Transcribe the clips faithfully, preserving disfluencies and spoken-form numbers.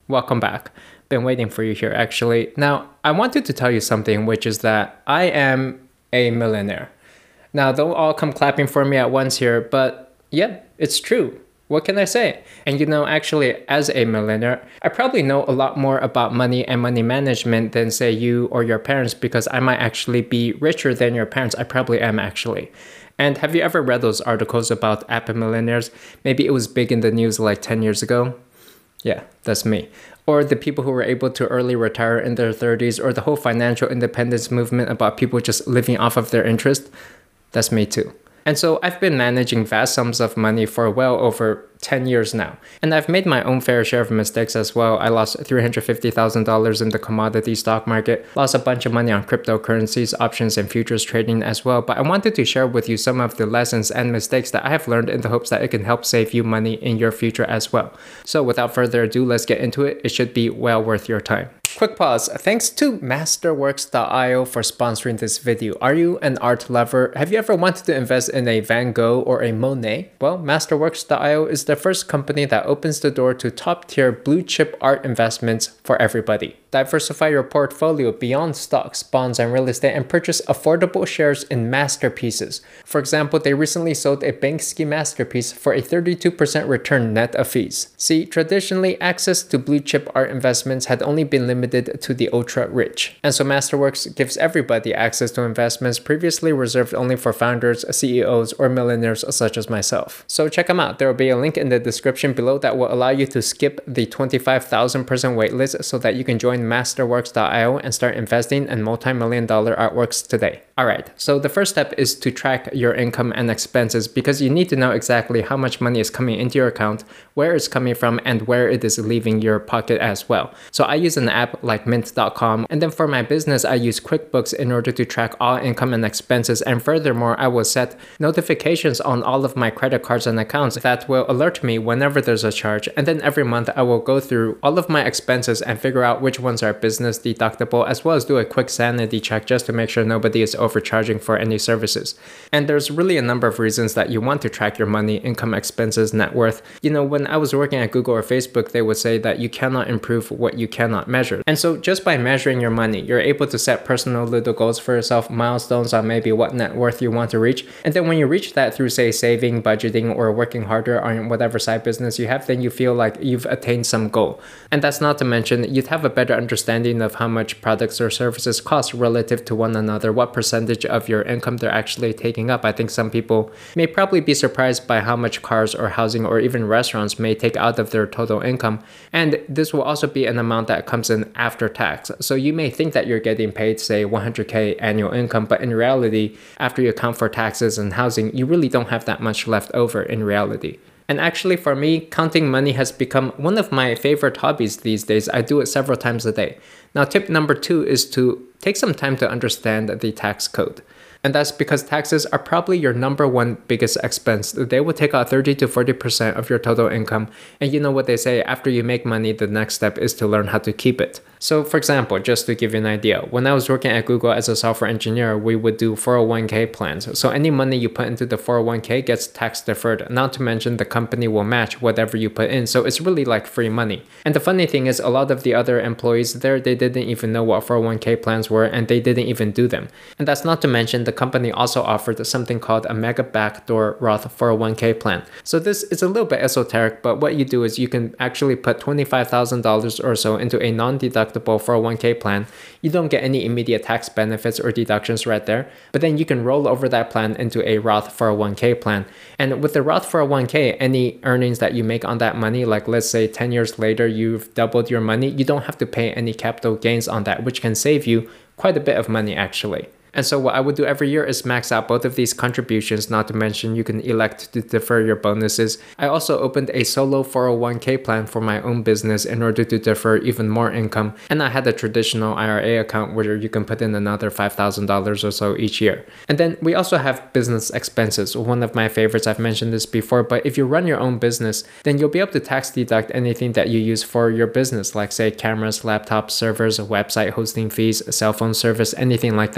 welcome back. Been waiting for you here actually. Now, I wanted to tell you something, which is that I am a millionaire. Now, don't all come clapping for me at once here, but yeah, it's true. What can I say? And you know, actually, as a millionaire, I probably know a lot more about money and money management than say you or your parents, because I might actually be richer than your parents. I probably am actually. And have you ever read those articles about Apple millionaires? Maybe it was big in the news like ten years ago. Yeah, that's me. Or the people who were able to early retire in their thirties, or the whole financial independence movement about people just living off of their interest. That's me too. And so I've been managing vast sums of money for well over ten years now. And I've made my own fair share of mistakes as well. I lost three hundred fifty thousand dollars in the commodity stock market, lost a bunch of money on cryptocurrencies, options, and futures trading as well. But I wanted to share with you some of the lessons and mistakes that I have learned in the hopes that it can help save you money in your future as well. So without further ado, let's get into it. It should be well worth your time. Quick pause. Thanks to Masterworks dot i o for sponsoring this video. Are you an art lover? Have you ever wanted to invest in a Van Gogh or a Monet? Well, Masterworks dot i o is the first company that opens the door to top-tier blue-chip art investments for everybody. Diversify your portfolio beyond stocks, bonds, and real estate and purchase affordable shares in masterpieces. For example, they recently sold a Banksy masterpiece for a thirty-two percent return net of fees. See, traditionally, access to blue-chip art investments had only been limited to the ultra-rich. And so Masterworks gives everybody access to investments previously reserved only for founders, C E Os, or millionaires such as myself. So check them out. There will be a link in the description below that will allow you to skip the twenty-five thousand person waitlist so that you can join Masterworks dot i o and start investing in multi-million dollar artworks today. Alright, so the first step is to track your income and expenses, because you need to know exactly how much money is coming into your account, where it's coming from, and where it is leaving your pocket as well. So I use an app like mint dot com, and then for my business I use QuickBooks in order to track all income and expenses, and furthermore I will set notifications on all of my credit cards and accounts that will alert me whenever there's a charge, and then every month I will go through all of my expenses and figure out which ones are business deductible, as well as do a quick sanity check just to make sure nobody is overcharging for any services. And there's really a number of reasons that you want to track your money, income, expenses, net worth. You know, when I was working at Google or Facebook, they would say that you cannot improve what you cannot measure. And so just by measuring your money, you're able to set personal little goals for yourself, milestones on maybe what net worth you want to reach. And then when you reach that through, say, saving, budgeting, or working harder on whatever side business you have, then you feel like you've attained some goal. And that's not to mention you'd have a better understanding of how much products or services cost relative to one another, what percentage of your income they're actually taking up. I think some people may probably be surprised by how much cars or housing or even restaurants may take out of their total income. And this will also be an amount that comes in after tax. So you may think that you're getting paid, say, one hundred K annual income, but in reality, after you account for taxes and housing, you really don't have that much left over in reality. And actually for me, counting money has become one of my favorite hobbies these days. I do it several times a day. Now, tip number two is to take some time to understand the tax code. And that's because taxes are probably your number one biggest expense. They will take out thirty to forty percent of your total income. And you know what they say, after you make money, the next step is to learn how to keep it. So for example, just to give you an idea, when I was working at Google as a software engineer, we would do four oh one K plans. So any money you put into the four oh one K gets tax deferred, not to mention the company will match whatever you put in. So it's really like free money. And the funny thing is, a lot of the other employees there, they didn't even know what four oh one K plans were, and they didn't even do them. And that's not to mention the company also offered something called a mega backdoor Roth four oh one K plan. So this is a little bit esoteric, but what you do is you can actually put twenty-five thousand dollars or so into a non-deductible four oh one K plan. You don't get any immediate tax benefits or deductions right there, but then you can roll over that plan into a Roth four oh one K plan. And with the Roth four oh one K, any earnings that you make on that money, like let's say ten years later, you've doubled your money, you don't have to pay any capital gains on that, which can save you quite a bit of money actually. And so what I would do every year is max out both of these contributions, not to mention you can elect to defer your bonuses. I also opened a solo four oh one K plan for my own business in order to defer even more income. And I had a traditional I R A account where you can put in another five thousand dollars or so each year. And then we also have business expenses, one of my favorites. I've mentioned this before, but if you run your own business, then you'll be able to tax deduct anything that you use for your business, like say cameras, laptops, servers, website hosting fees, cell phone service, anything like that.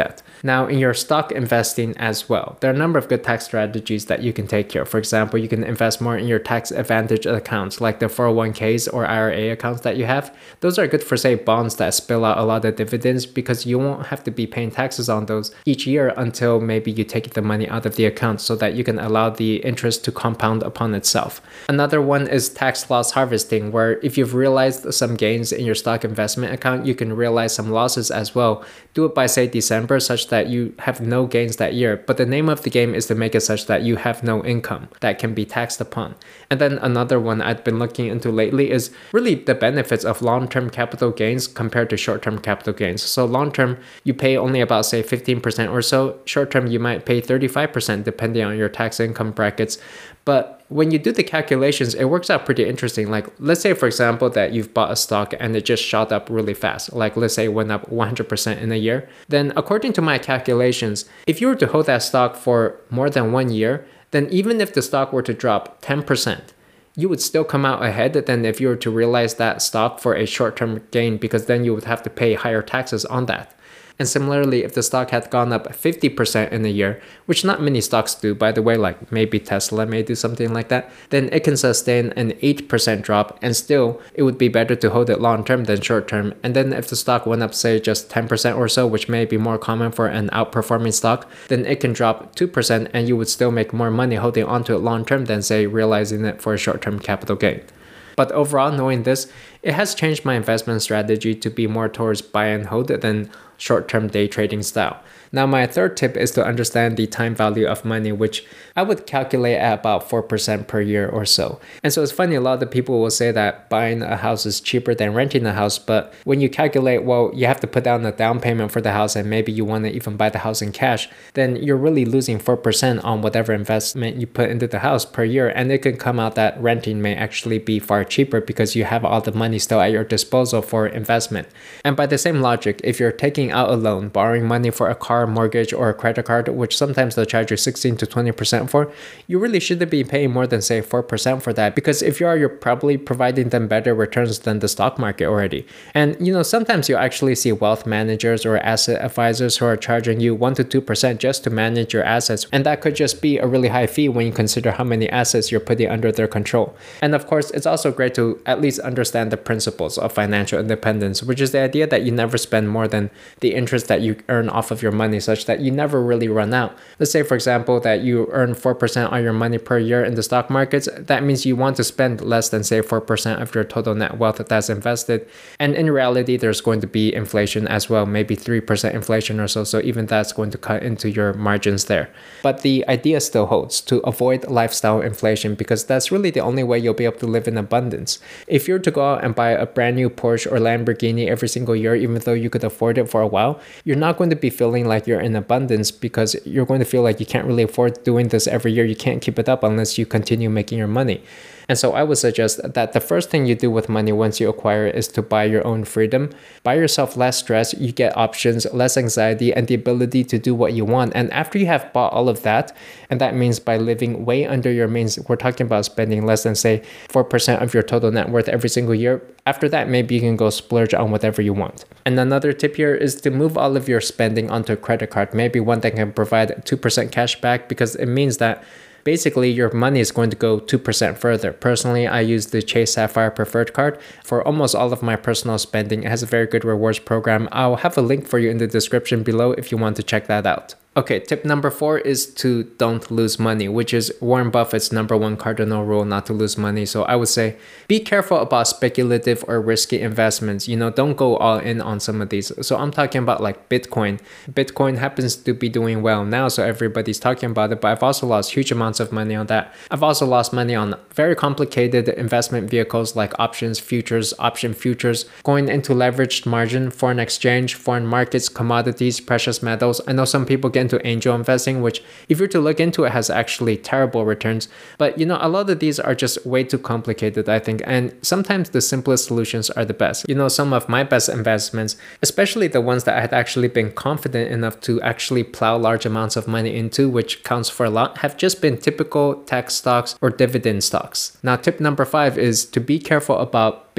Now, in your stock investing as well, there are a number of good tax strategies that you can take here. For example, you can invest more in your tax advantage accounts like the four oh one k's or I R A accounts that you have. Those are good for, say, bonds that spill out a lot of dividends because you won't have to be paying taxes on those each year until maybe you take the money out of the account so that you can allow the interest to compound upon itself. Another one is tax loss harvesting, where if you've realized some gains in your stock investment account, you can realize some losses as well. Do it by, say, December, such that you have no gains that year. But the name of the game is to make it such that you have no income that can be taxed upon. And then another one I've been looking into lately is really the benefits of long-term capital gains compared to short-term capital gains. So long-term, you pay only about, say, fifteen percent or so. Short-term, you might pay thirty-five percent depending on your tax income brackets. But when you do the calculations, it works out pretty interesting. Like, let's say, for example, that you've bought a stock and it just shot up really fast. Like, let's say it went up one hundred percent in a year. Then according to my calculations, if you were to hold that stock for more than one year, then even if the stock were to drop ten percent, you would still come out ahead than if you were to realize that stock for a short-term gain, because then you would have to pay higher taxes on that. And similarly, if the stock had gone up fifty percent in a year, which not many stocks do, by the way, like maybe Tesla may do something like that, then it can sustain an eight percent drop, and still it would be better to hold it long term than short term. And then if the stock went up, say, just ten percent or so, which may be more common for an outperforming stock, then it can drop two percent and you would still make more money holding onto it long term than, say, realizing it for a short term capital gain. But overall, knowing this, it has changed my investment strategy to be more towards buy and hold than short-term day trading style. Now, my third tip is to understand the time value of money, which I would calculate at about four percent per year or so. And so it's funny, a lot of people will say that buying a house is cheaper than renting a house, but when you calculate, well, you have to put down a down payment for the house and maybe you want to even buy the house in cash, then you're really losing four percent on whatever investment you put into the house per year. And it can come out that renting may actually be far cheaper because you have all the money still at your disposal for investment. And by the same logic, if you're taking out a loan, borrowing money for a car, mortgage, or a credit card, which sometimes they'll charge you sixteen to twenty percent for, you really shouldn't be paying more than, say, four percent for that, because if you are, you're probably providing them better returns than the stock market already. And you know, sometimes you actually see wealth managers or asset advisors who are charging you one to two percent just to manage your assets, and that could just be a really high fee when you consider how many assets you're putting under their control. And of course, it's also great to at least understand the principles of financial independence, which is the idea that you never spend more than the interest that you earn off of your money, such that you never really run out. Let's say, for example, that you earn four percent on your money per year in the stock markets. That means you want to spend less than, say, four percent of your total net wealth that's invested. And in reality, there's going to be inflation as well, maybe three percent inflation or so. So even that's going to cut into your margins there. But the idea still holds to avoid lifestyle inflation, because that's really the only way you'll be able to live in abundance. If you're to go out and buy a brand new Porsche or Lamborghini every single year, even though you could afford it for a while, you're not going to be feeling like you're in abundance, because you're going to feel like you can't really afford doing this every year. You can't keep it up unless you continue making your money. And so I would suggest that the first thing you do with money once you acquire it is to buy your own freedom. Buy yourself less stress, you get options, less anxiety, and the ability to do what you want. And after you have bought all of that, and that means by living way under your means, we're talking about spending less than, say, four percent of your total net worth every single year. After that, maybe you can go splurge on whatever you want. And another tip here is to move all of your spending onto a credit card, maybe one that can provide two percent cash back, because it means that basically your money is going to go two percent further. Personally, I use the Chase Sapphire Preferred Card for almost all of my personal spending. It has a very good rewards program. I'll have a link for you in the description below if you want to check that out. Okay, tip number four is to don't lose money, which is Warren Buffett's number one cardinal rule, not to lose money. So I would say be careful about speculative or risky investments. You know, don't go all in on some of these. So I'm talking about like Bitcoin. Bitcoin happens to be doing well now, so everybody's talking about it, but I've also lost huge amounts of money on that. I've also lost money on very complicated investment vehicles like options, futures, option futures, going into leveraged margin, foreign exchange, foreign markets, commodities, precious metals. I know some people get into angel investing, which if you're to look into it has actually terrible returns. But you know, a lot of these are just way too complicated, I think. And sometimes the simplest solutions are the best. You know, some of my best investments, especially the ones that I had actually been confident enough to actually plow large amounts of money into, which counts for a lot, have just been typical tech stocks or dividend stocks. Now, tip number five is to be careful about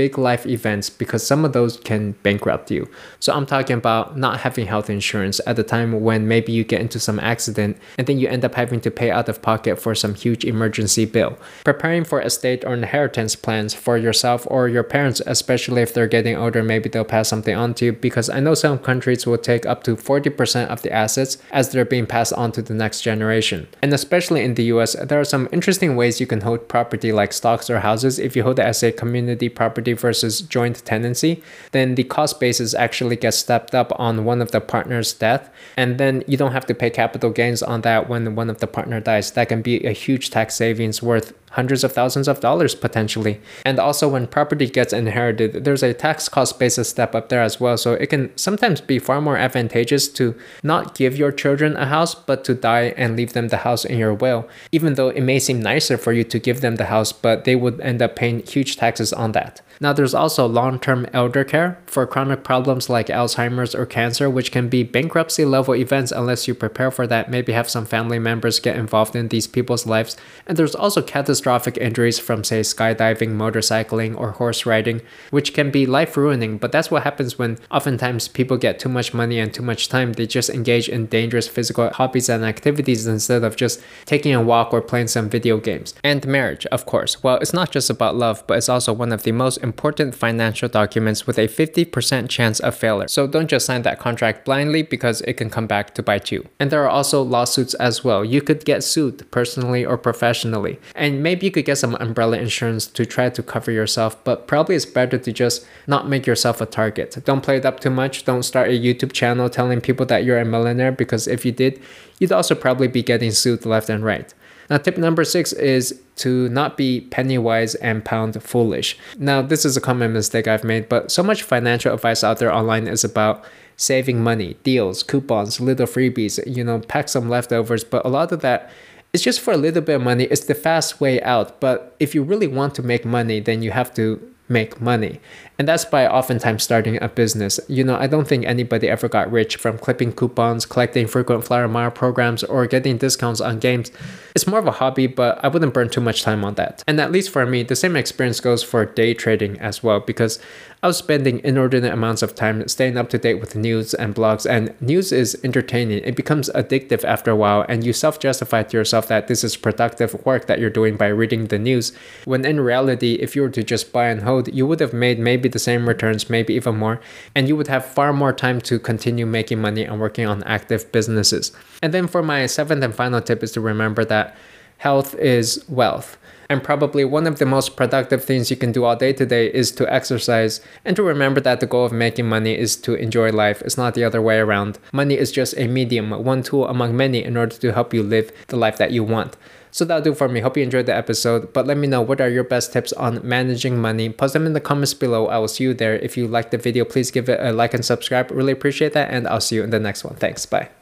big life events because some of those can bankrupt you. So I'm talking about not having health insurance at the time when maybe you get into some accident and then you end up having to pay out of pocket for some huge emergency bill. Preparing for estate or inheritance plans for yourself or your parents, especially if they're getting older, maybe they'll pass something on to you, because I know some countries will take up to forty percent of the assets as they're being passed on to the next generation. And especially in the U S, there are some interesting ways you can hold property like stocks or houses. If you hold it as a community property versus joint tenancy, then the cost basis actually gets stepped up on one of the partner's death, and then you don't have to pay capital gains on that when one of the partner dies. That can be a huge tax savings worth hundreds of thousands of dollars potentially. And also when property gets inherited, there's a tax cost basis step up there as well. So it can sometimes be far more advantageous to not give your children a house, but to die and leave them the house in your will, even though it may seem nicer for you to give them the house, but they would end up paying huge taxes on that. Now there's also long-term elder care for chronic problems like Alzheimer's or cancer, which can be bankruptcy level events unless you prepare for that, maybe have some family members get involved in these people's lives. And there's also catastrophic injuries from, say, skydiving, motorcycling, or horse riding, which can be life-ruining, but that's what happens when oftentimes people get too much money and too much time. They just engage in dangerous physical hobbies and activities instead of just taking a walk or playing some video games. And marriage, of course. Well, it's not just about love, but it's also one of the most important financial documents with a fifty percent chance of failure. So don't just sign that contract blindly because it can come back to bite you. And there are also lawsuits as well. You could get sued personally or professionally. And maybe you could get some umbrella insurance to try to cover yourself, but probably it's better to just not make yourself a target. Don't play it up too much. Don't start a YouTube channel telling people that you're a millionaire, because if you did, you'd also probably be getting sued left and right. Now, tip number six is to not be penny wise and pound foolish. Now, this is a common mistake I've made, but so much financial advice out there online is about saving money, deals, coupons, little freebies, you know, pack some leftovers. But a lot of that is just for a little bit of money. It's the fast way out. But if you really want to make money, then you have to make money. And that's by oftentimes starting a business. You know, I don't think anybody ever got rich from clipping coupons, collecting frequent flyer mile programs, or getting discounts on games. It's more of a hobby, but I wouldn't burn too much time on that. And at least for me, the same experience goes for day trading as well, because I was spending inordinate amounts of time staying up to date with news and blogs, and news is entertaining. It becomes addictive after a while, and you self-justify to yourself that this is productive work that you're doing by reading the news, when in reality, if you were to just buy and hold, you would have made maybe the same returns, maybe even more, and you would have far more time to continue making money and working on active businesses. And then for my seventh and final tip is to remember that health is wealth. And probably one of the most productive things you can do all day today is to exercise, and to remember that the goal of making money is to enjoy life. It's not the other way around. Money is just a medium, one tool among many in order to help you live the life that you want. So that'll do for me. Hope you enjoyed the episode, but let me know what are your best tips on managing money. Post them in the comments below. I will see you there. If you liked the video, please give it a like and subscribe. Really appreciate that, and I'll see you in the next one. Thanks. Bye.